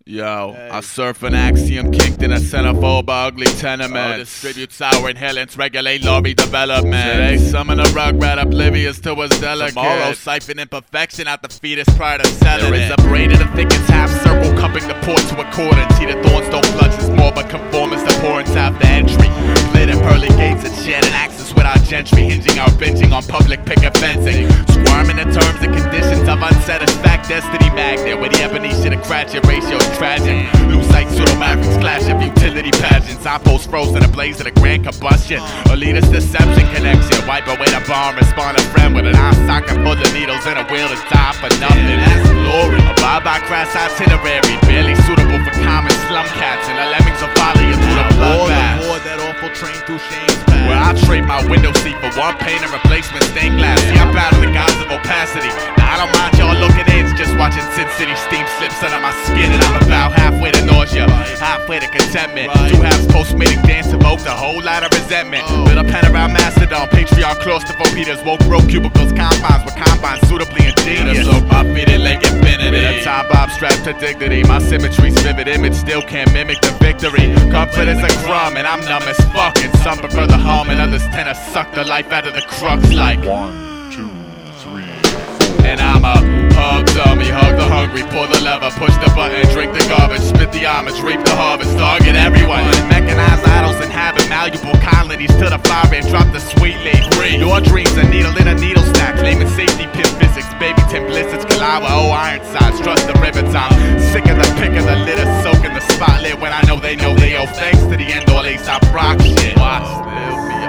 Yo, I surf an axiom kicked in a centerfold by ugly tenement. Distribute sour inhalants, regulate lorry development. Today, summon a rug rat oblivious to what's delicate. Tomorrow, siphon imperfection out the fetus prior to selling. There is a braid in the thickest half circle, cupping the port to accordance. See the thorns don't clutch, it's more but conformance to pourance after entry. Split in pearly gates and shared an axis with our gentry, hinging our binging on public picket fencing. Squirming the terms and conditions of unsatisfied destiny magnet, where the ebony shit a cratchit ratio is tragic. Lucite pseudo-mavericks clash of utility pageants. I post frozen in a blaze of the grand combustion. Elitist deception connection. Wipe away the bomb, respond a friend with an eye socket full of needles and a wheel to die for nothing. That's glory. A bye-bye crass itinerary, barely suitable for common slum cats. And the lemmings will follow you through the bloodbath. More that awful train through Shane's path, where I trade my window seat for one pane and replacement stained glass. See, I'm battle the gods of opacity. Now I don't mind y'all looking in, just watching Sin City steam slips under my skin. And I'm about halfway to nausea, halfway to contentment. Two halves post-mating dance evoked a whole lot of resentment. Build a pen around Mastodon, patriarch claustrophobias, woke broke cubicles, confines with combines suitably ingenious. Look, my feet in like infinity. With a top bob strapped to dignity, my symmetry's vivid image still can't mimic the victory. Comfort is a crumb and I'm numb as fuck. And some prefer the hum and others tend to suck the life out of the crux like 1, 2, 3, 4. And I'm a hug dummy, hug the hungry, pull the lever, push the button, drink the garbage, spit the homage, reap the harvest, target everyone. Mechanized idols inhabit malleable colonies to the fire and drop the sweet leaf. Your dreams a needle in a needle stack, claiming safety pin physics, baby tin blizzards collide with old iron sides, trust the rivets. I'm sick of the pick of the litter, soaking the spotlight when I know they owe thanks to the end all Aesop rock shit. Watch, build me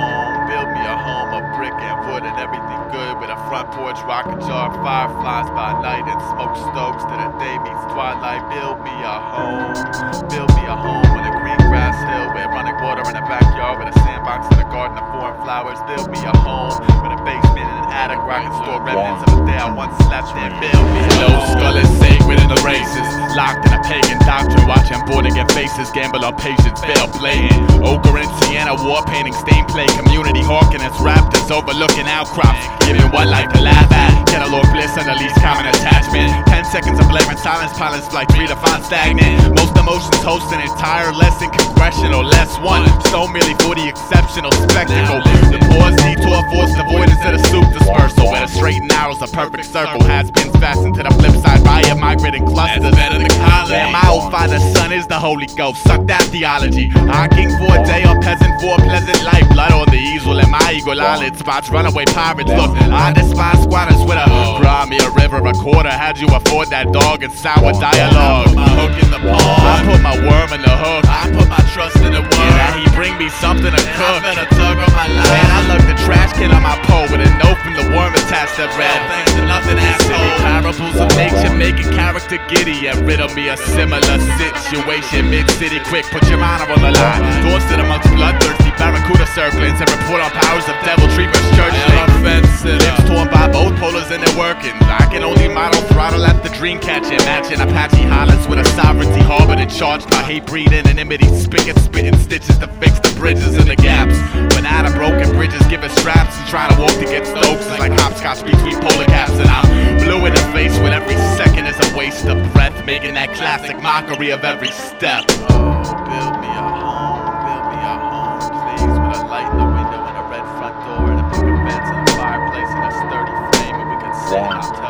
a home of brick and wood and everything good with a front porch, rocket jar, fireflies by night and smoke stokes till the day meets twilight. Build me a home with a green grass hill with running water in the backyard with a sandbox and a garden of foreign flowers. Build me a home with a basement and an attic where I can store remnants of a day I once slept in. Build me a low skull is sacred in the races, locked in a pagan doctrine, watching born again faces, gamble on patience, fail playing. Ochre and sienna, war painting, stain play, community hawking its raptors, overlooking outcrops, giving one life to laugh at. Catalog bliss and the least common attachment. 10 seconds of blaring silence, pilots flight 3 to 5 stagnant. Most emotions host an entire lesson, congressional less one. So merely for the exceptional spectacle. The pause detour forced avoidance of the soup dispersal, where the straight and narrow's a perfect circle. Has been fastened to the flip side by a migrating cluster. That's better than college. Damn, I will find the sun is the Holy Ghost. Suck that theology. I king for a day or peasant for a pleasant life. Blood on the easel and my eagle eyelid spots. Runaway pirates. Look, I despise squatters with a grimy, a river, a quarter. How'd you afford that dog and sour dialogue? I put my hook in the pond. I put my worm in the hook. I put my trust in the worm. Yeah, he bring me something to cook. I felt a tug on my line. Man, I lug the trash can on my pole with a note from the worm attached to red. Thanks to nothing, asshole. Parables of nature making character giddy and riddle me a similar situation. Mid-city quick, put your honor on the line. Tossed it amongst bloodthirsty barracuda circlings and report on powers of deviltry versus church links. Lips torn by both polars and their workings. I can only model throttle at the dream catching, matching Apache hollers with a sovereignty harbored and charged by hate breed and enmity. Spigots spitting stitches to fix the bridges and the gaps. When out of broken bridges, giving straps and trying to walk to get stokes is like hopscotch between polar caps. And I'm blue in the face with every second is a waste of breath, making that classic mockery of every step. Oh, build me a home, please, with a light in the window and a red front door and a picket fence and a fireplace and a sturdy frame, and we can sit and I'll tell